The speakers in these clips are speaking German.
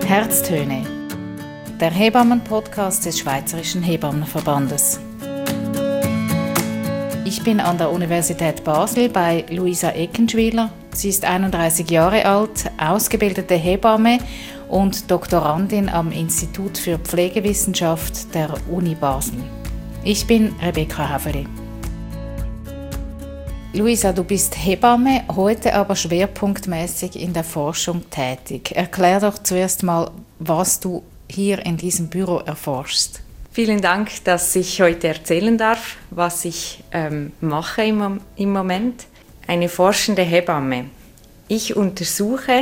Herztöne, der Hebammen-Podcast des Schweizerischen Hebammenverbandes. Ich bin an der Universität Basel bei Luisa Eckenschwiler. Sie ist 31 Jahre alt, ausgebildete Hebamme und Doktorandin am Institut für Pflegewissenschaft der Uni Basel. Ich bin Rebecca Haveli. Luisa, du bist Hebamme, heute aber schwerpunktmäßig in der Forschung tätig. Erklär doch zuerst mal, was du hier in diesem Büro erforschst. Vielen Dank, dass ich heute erzählen darf, was ich mache im Moment. Eine forschende Hebamme. Ich untersuche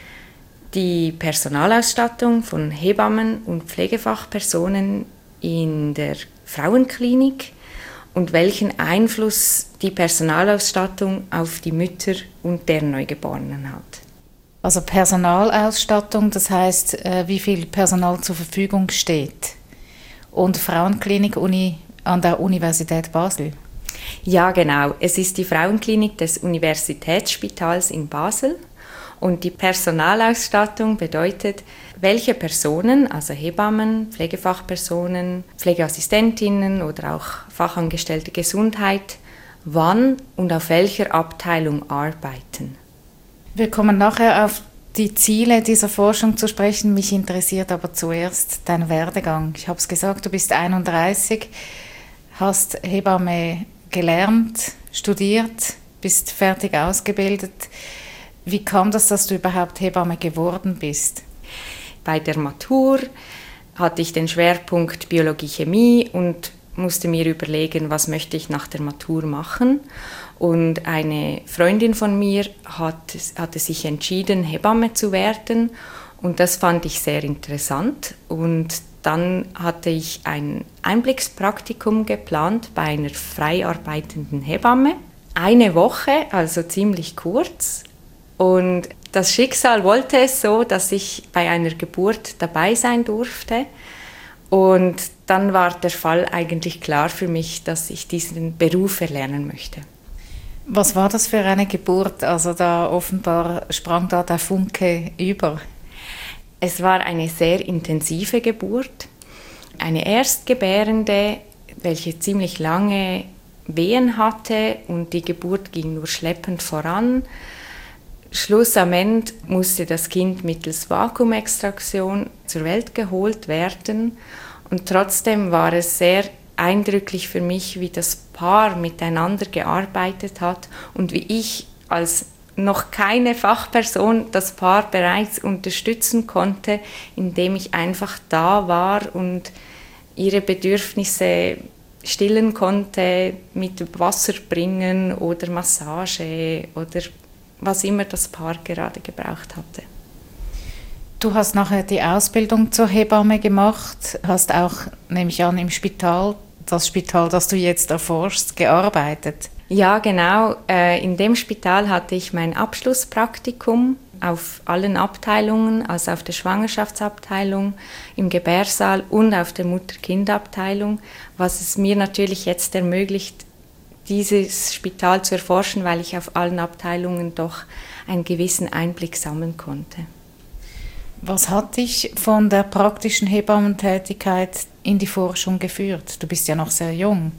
die Personalausstattung von Hebammen und Pflegefachpersonen in der Frauenklinik und welchen Einfluss die Personalausstattung auf die Mütter und deren Neugeborenen hat. Also Personalausstattung, das heißt, wie viel Personal zur Verfügung steht. Und Frauenklinik an der Universität Basel? Ja, genau. Es ist die Frauenklinik des Universitätsspitals in Basel. Und die Personalausstattung bedeutet, welche Personen, also Hebammen, Pflegefachpersonen, Pflegeassistentinnen oder auch Fachangestellte Gesundheit, wann und auf welcher Abteilung arbeiten. Wir kommen nachher auf die Ziele dieser Forschung zu sprechen. Mich interessiert aber zuerst dein Werdegang. Ich habe es gesagt, du bist 31, hast Hebamme gelernt, studiert, bist fertig ausgebildet. Wie kam das, dass du überhaupt Hebamme geworden bist? Bei der Matur hatte ich den Schwerpunkt Biologie-Chemie und musste mir überlegen, was möchte ich nach der Matur machen. Und eine Freundin von mir hatte sich entschieden, Hebamme zu werden. Und das fand ich sehr interessant. Und dann hatte ich ein Einblickspraktikum geplant bei einer frei arbeitenden Hebamme. Eine Woche, also ziemlich kurz. Und das Schicksal wollte es so, dass ich bei einer Geburt dabei sein durfte. Und dann war der Fall eigentlich klar für mich, dass ich diesen Beruf erlernen möchte. Was war das für eine Geburt? Also da offenbar sprang da der Funke über. Es war eine sehr intensive Geburt. Eine Erstgebärende, welche ziemlich lange Wehen hatte und die Geburt ging nur schleppend voran. Schlussendlich musste das Kind mittels Vakuumextraktion zur Welt geholt werden und trotzdem war es sehr eindrücklich für mich, wie das Paar miteinander gearbeitet hat und wie ich als noch keine Fachperson das Paar bereits unterstützen konnte, indem ich einfach da war und ihre Bedürfnisse stillen konnte, mit Wasser bringen oder Massage oder was immer das Paar gerade gebraucht hatte. Du hast nachher die Ausbildung zur Hebamme gemacht, hast auch, nehme ich an, im Spital, das Spital, das du jetzt erforschst, gearbeitet. Ja, genau. In dem Spital hatte ich mein Abschlusspraktikum auf allen Abteilungen, also auf der Schwangerschaftsabteilung, im Gebärsaal und auf der Mutter-Kind-Abteilung, was es mir natürlich jetzt ermöglicht, dieses Spital zu erforschen, weil ich auf allen Abteilungen doch einen gewissen Einblick sammeln konnte. Was hat dich von der praktischen Hebammentätigkeit in die Forschung geführt? Du bist ja noch sehr jung.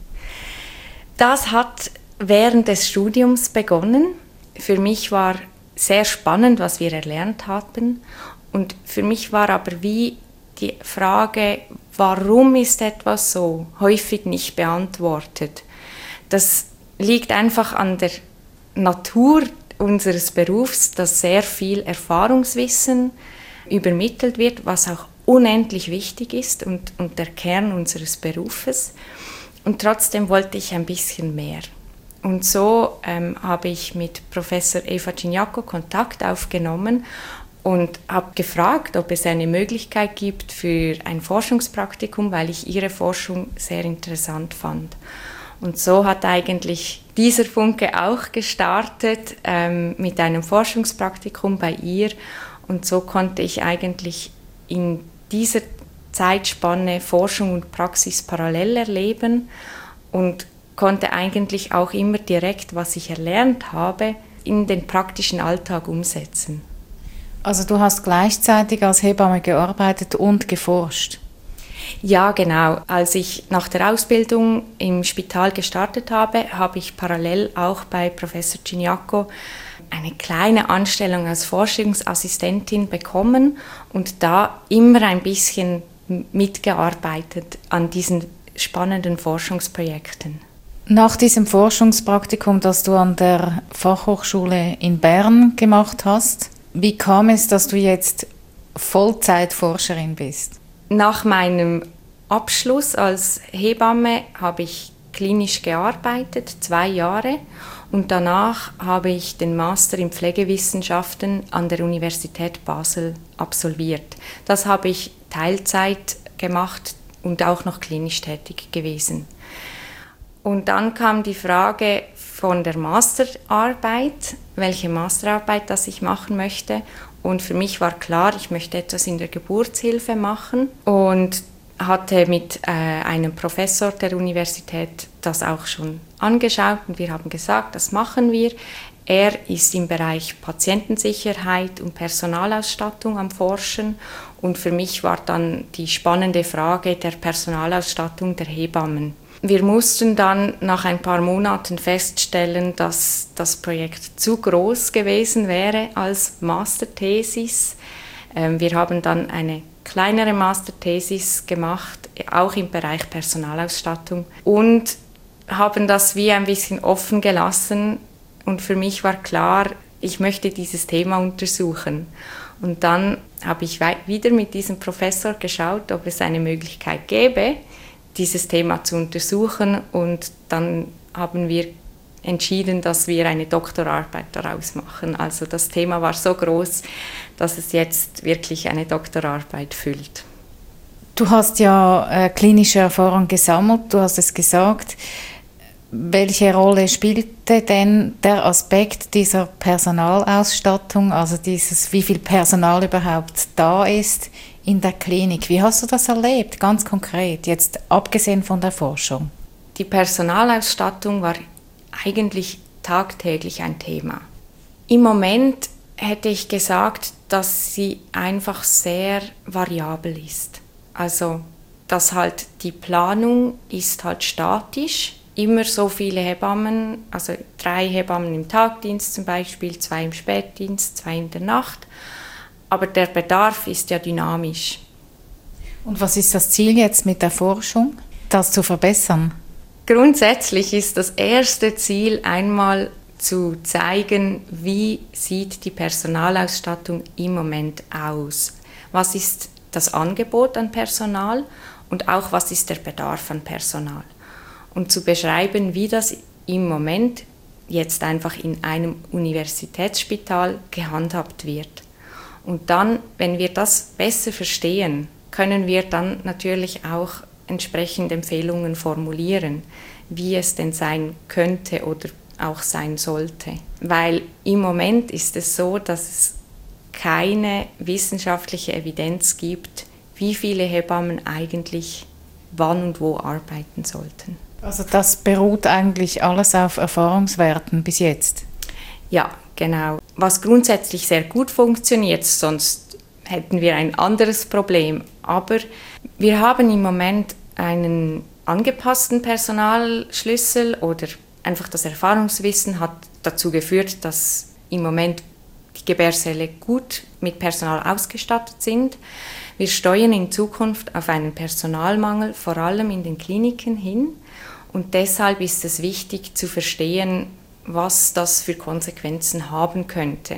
Das hat während des Studiums begonnen. Für mich war sehr spannend, was wir erlernt hatten. Und für mich war aber wie die Frage, warum ist etwas so, häufig nicht beantwortet. Das liegt einfach an der Natur unseres Berufs, dass sehr viel Erfahrungswissen übermittelt wird, was auch unendlich wichtig ist und der Kern unseres Berufes. Und trotzdem wollte ich ein bisschen mehr. Und so habe ich mit Professor Eva Cignaco Kontakt aufgenommen und habe gefragt, ob es eine Möglichkeit gibt für ein Forschungspraktikum, weil ich ihre Forschung sehr interessant fand. Und so hat eigentlich dieser Funke auch gestartet mit einem Forschungspraktikum bei ihr. Und so konnte ich eigentlich in dieser Zeitspanne Forschung und Praxis parallel erleben und konnte eigentlich auch immer direkt, was ich erlernt habe, in den praktischen Alltag umsetzen. Also du hast gleichzeitig als Hebamme gearbeitet und geforscht? Ja, genau. Als ich nach der Ausbildung im Spital gestartet habe, habe ich parallel auch bei Professor Ciniacco eine kleine Anstellung als Forschungsassistentin bekommen und da immer ein bisschen mitgearbeitet an diesen spannenden Forschungsprojekten. Nach diesem Forschungspraktikum, das du an der Fachhochschule in Bern gemacht hast, wie kam es, dass du jetzt Vollzeitforscherin bist? Nach meinem Abschluss als Hebamme habe ich klinisch gearbeitet, 2 Jahre. Und danach habe ich den Master in Pflegewissenschaften an der Universität Basel absolviert. Das habe ich Teilzeit gemacht und auch noch klinisch tätig gewesen. Und dann kam die Frage von der Masterarbeit, welche Masterarbeit das ich machen möchte. Und für mich war klar, ich möchte etwas in der Geburtshilfe machen und hatte mit einem Professor der Universität das auch schon angeschaut und wir haben gesagt, das machen wir. Er ist im Bereich Patientensicherheit und Personalausstattung am Forschen und für mich war dann die spannende Frage der Personalausstattung der Hebammen. Wir mussten dann nach ein paar Monaten feststellen, dass das Projekt zu groß gewesen wäre als Masterthesis. Wir haben dann eine kleinere Masterthesis gemacht, auch im Bereich Personalausstattung und haben das wie ein bisschen offen gelassen und für mich war klar, ich möchte dieses Thema untersuchen. Und dann habe ich wieder mit diesem Professor geschaut, ob es eine Möglichkeit gäbe, dieses Thema zu untersuchen und dann haben wir entschieden, dass wir eine Doktorarbeit daraus machen. Also das Thema war so groß, dass es jetzt wirklich eine Doktorarbeit füllt. Du hast ja klinische Erfahrung gesammelt, du hast es gesagt. Welche Rolle spielte denn der Aspekt dieser Personalausstattung, also dieses, wie viel Personal überhaupt da ist in der Klinik? Wie hast du das erlebt, ganz konkret, jetzt abgesehen von der Forschung? Die Personalausstattung war eigentlich tagtäglich ein Thema. Im Moment hätte ich gesagt, dass sie einfach sehr variabel ist. Also, dass halt die Planung ist halt statisch, immer so viele Hebammen, also 3 Hebammen im Tagdienst zum Beispiel, 2 im Spätdienst, 2 in der Nacht. Aber der Bedarf ist ja dynamisch. Und was ist das Ziel jetzt mit der Forschung, das zu verbessern? Grundsätzlich ist das erste Ziel einmal zu zeigen, wie sieht die Personalausstattung im Moment aus. Was ist das Angebot an Personal und auch was ist der Bedarf an Personal. Und zu beschreiben, wie das im Moment jetzt einfach in einem Universitätsspital gehandhabt wird. Und dann, wenn wir das besser verstehen, können wir dann natürlich auch entsprechend Empfehlungen formulieren, wie es denn sein könnte oder auch sein sollte. Weil im Moment ist es so, dass es keine wissenschaftliche Evidenz gibt, wie viele Hebammen eigentlich wann und wo arbeiten sollten. Also das beruht eigentlich alles auf Erfahrungswerten bis jetzt? Ja, genau. Was grundsätzlich sehr gut funktioniert, sonst hätten wir ein anderes Problem. Aber wir haben im Moment einen angepassten Personalschlüssel oder einfach das Erfahrungswissen hat dazu geführt, dass im Moment die Gebärsäle gut mit Personal ausgestattet sind. Wir steuern in Zukunft auf einen Personalmangel, vor allem in den Kliniken hin. Und deshalb ist es wichtig zu verstehen, was das für Konsequenzen haben könnte.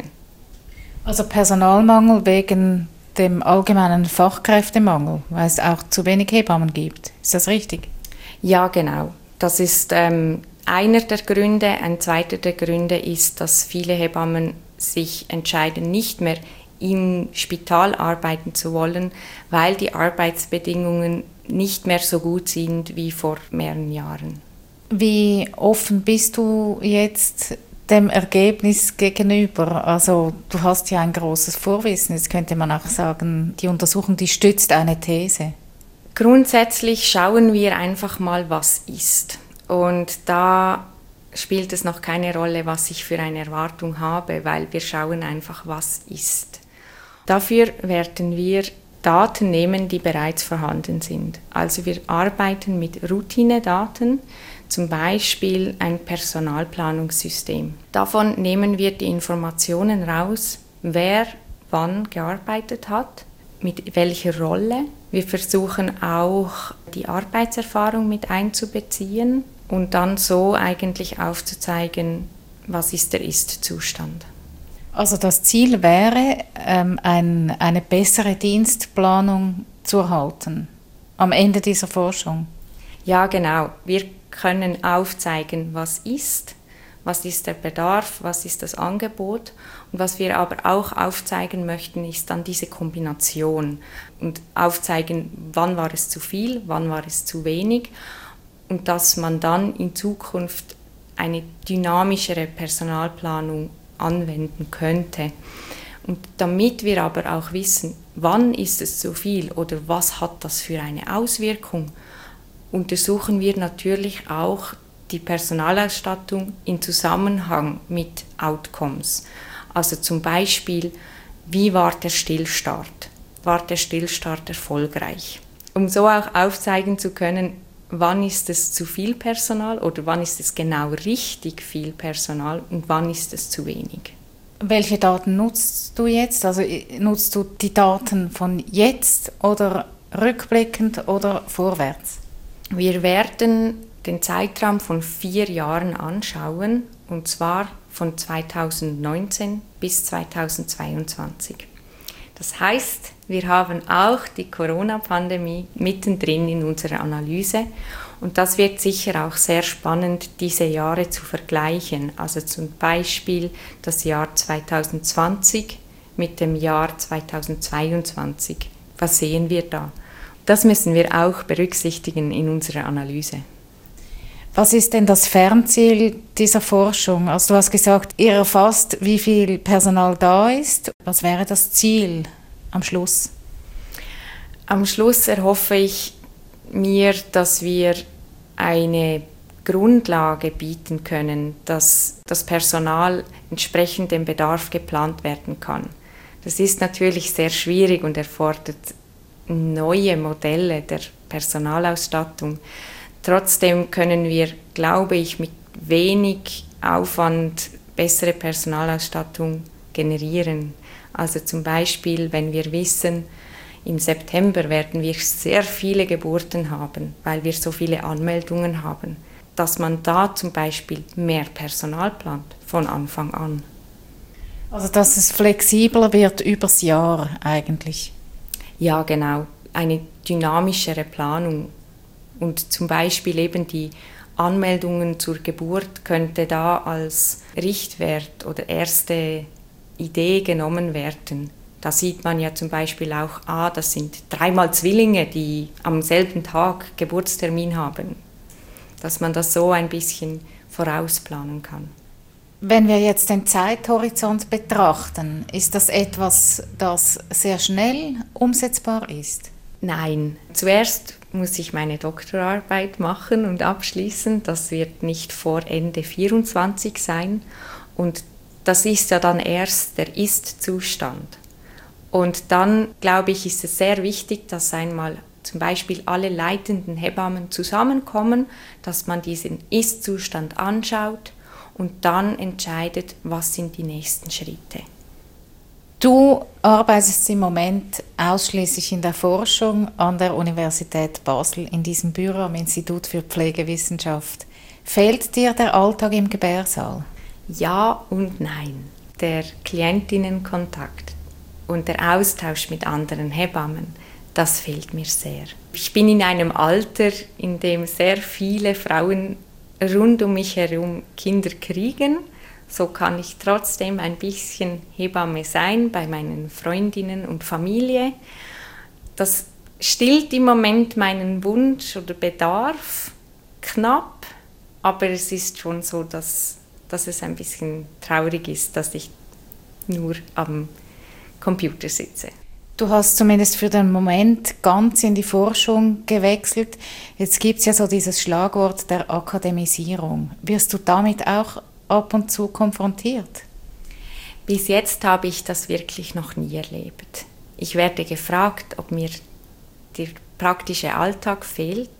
Also Personalmangel wegen dem allgemeinen Fachkräftemangel, weil es auch zu wenig Hebammen gibt. Ist das richtig? Ja, genau. Das ist einer der Gründe. Ein zweiter der Gründe ist, dass viele Hebammen sich entscheiden, nicht mehr im Spital arbeiten zu wollen, weil die Arbeitsbedingungen nicht mehr so gut sind wie vor mehreren Jahren. Wie offen bist du jetzt dem Ergebnis gegenüber? Also du hast ja ein großes Vorwissen. Jetzt könnte man auch sagen, die Untersuchung, die stützt eine These. Grundsätzlich schauen wir einfach mal, was ist. Und da spielt es noch keine Rolle, was ich für eine Erwartung habe, weil wir schauen einfach, was ist. Dafür werden wir Daten nehmen, die bereits vorhanden sind. Also wir arbeiten mit Routinedaten, zum Beispiel ein Personalplanungssystem. Davon nehmen wir die Informationen raus, wer wann gearbeitet hat, mit welcher Rolle. Wir versuchen auch die Arbeitserfahrung mit einzubeziehen und dann so eigentlich aufzuzeigen, was ist der Ist-Zustand. Also das Ziel wäre, eine bessere Dienstplanung zu erhalten am Ende dieser Forschung. Ja, genau. Wir können aufzeigen, was ist der Bedarf, was ist das Angebot. Und was wir aber auch aufzeigen möchten, ist dann diese Kombination und aufzeigen, wann war es zu viel, wann war es zu wenig und dass man dann in Zukunft eine dynamischere Personalplanung anwenden könnte. Und damit wir aber auch wissen, wann ist es zu viel oder was hat das für eine Auswirkung, untersuchen wir natürlich auch die Personalausstattung in Zusammenhang mit Outcomes. Also zum Beispiel, wie war der Stillstart? War der Stillstart erfolgreich? Um so auch aufzeigen zu können, wann ist es zu viel Personal oder wann ist es genau richtig viel Personal und wann ist es zu wenig. Welche Daten nutzt du jetzt? Also nutzt du die Daten von jetzt oder rückblickend oder vorwärts? Wir werden den Zeitraum von 4 Jahren anschauen, und zwar von 2019 bis 2022. Das heißt, wir haben auch die Corona-Pandemie mittendrin in unserer Analyse und das wird sicher auch sehr spannend, diese Jahre zu vergleichen. Also zum Beispiel das Jahr 2020 mit dem Jahr 2022. Was sehen wir da? Das müssen wir auch berücksichtigen in unserer Analyse. Was ist denn das Fernziel dieser Forschung? Also du hast gesagt, ihr erfasst, wie viel Personal da ist. Was wäre das Ziel am Schluss? Am Schluss erhoffe ich mir, dass wir eine Grundlage bieten können, dass das Personal entsprechend dem Bedarf geplant werden kann. Das ist natürlich sehr schwierig und erfordert neue Modelle der Personalausstattung. Trotzdem können wir, glaube ich, mit wenig Aufwand bessere Personalausstattung generieren. Also zum Beispiel, wenn wir wissen, im September werden wir sehr viele Geburten haben, weil wir so viele Anmeldungen haben, dass man da zum Beispiel mehr Personal plant von Anfang an. Also dass es flexibler wird übers Jahr eigentlich? Ja, genau. Eine dynamischere Planung. Und zum Beispiel eben die Anmeldungen zur Geburt könnte da als Richtwert oder erste Idee genommen werden. Da sieht man ja zum Beispiel auch, das sind 3-mal Zwillinge, die am selben Tag Geburtstermin haben. Dass man das so ein bisschen vorausplanen kann. Wenn wir jetzt den Zeithorizont betrachten, ist das etwas, das sehr schnell umsetzbar ist? Nein. Zuerst muss ich meine Doktorarbeit machen und abschließen. Das wird nicht vor Ende 2024 sein. Und das ist ja dann erst der Ist-Zustand. Und dann, glaube ich, ist es sehr wichtig, dass einmal zum Beispiel alle leitenden Hebammen zusammenkommen, dass man diesen Ist-Zustand anschaut und dann entscheidet, was sind die nächsten Schritte. Du arbeitest im Moment ausschließlich in der Forschung an der Universität Basel in diesem Büro am Institut für Pflegewissenschaft. Fehlt dir der Alltag im Gebärsaal? Ja und nein. Der Klientinnenkontakt und der Austausch mit anderen Hebammen, das fehlt mir sehr. Ich bin in einem Alter, in dem sehr viele Frauen rund um mich herum Kinder kriegen. So kann ich trotzdem ein bisschen Hebamme sein bei meinen Freundinnen und Familie. Das stillt im Moment meinen Wunsch oder Bedarf knapp, aber es ist schon so, dass es ein bisschen traurig ist, dass ich nur am Computer sitze. Du hast zumindest für den Moment ganz in die Forschung gewechselt. Jetzt gibt es ja so dieses Schlagwort der Akademisierung. Wirst du damit auch ab und zu konfrontiert? Bis jetzt habe ich das wirklich noch nie erlebt. Ich werde gefragt, ob mir der praktische Alltag fehlt.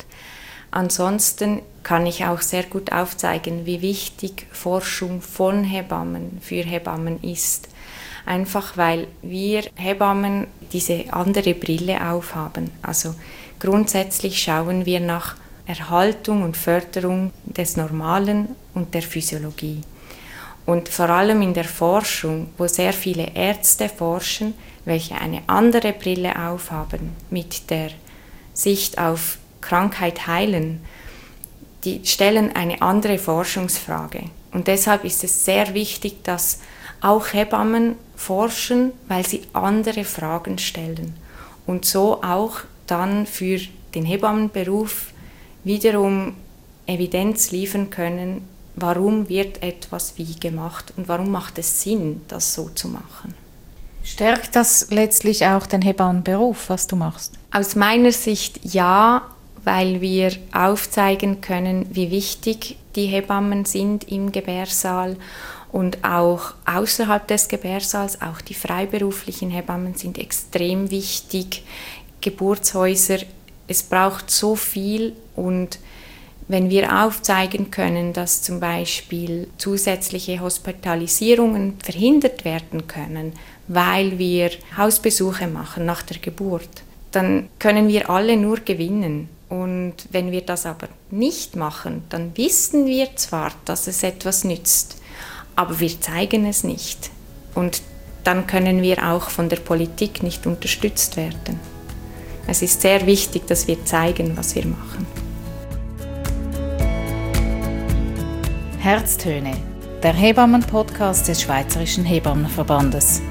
Ansonsten kann ich auch sehr gut aufzeigen, wie wichtig Forschung von Hebammen für Hebammen ist. Einfach weil wir Hebammen diese andere Brille aufhaben. Also grundsätzlich schauen wir nach Erhaltung und Förderung des Normalen und der Physiologie. Und vor allem in der Forschung, wo sehr viele Ärzte forschen, welche eine andere Brille aufhaben mit der Sicht auf Krankheit heilen, die stellen eine andere Forschungsfrage. Und deshalb ist es sehr wichtig, dass auch Hebammen forschen, weil sie andere Fragen stellen. Und so auch dann für den Hebammenberuf wiederum Evidenz liefern können, warum wird etwas wie gemacht und warum macht es Sinn, das so zu machen. Stärkt das letztlich auch den Hebammenberuf, was du machst? Aus meiner Sicht ja, weil wir aufzeigen können, wie wichtig die Hebammen sind im Gebärsaal und auch außerhalb des Gebärsaals, auch die freiberuflichen Hebammen sind extrem wichtig. Geburtshäuser, es braucht so viel und wenn wir aufzeigen können, dass zum Beispiel zusätzliche Hospitalisierungen verhindert werden können, weil wir Hausbesuche machen nach der Geburt, dann können wir alle nur gewinnen. Und wenn wir das aber nicht machen, dann wissen wir zwar, dass es etwas nützt, aber wir zeigen es nicht. Und dann können wir auch von der Politik nicht unterstützt werden. Es ist sehr wichtig, dass wir zeigen, was wir machen. Herztöne, der Hebammen-Podcast des Schweizerischen Hebammenverbandes.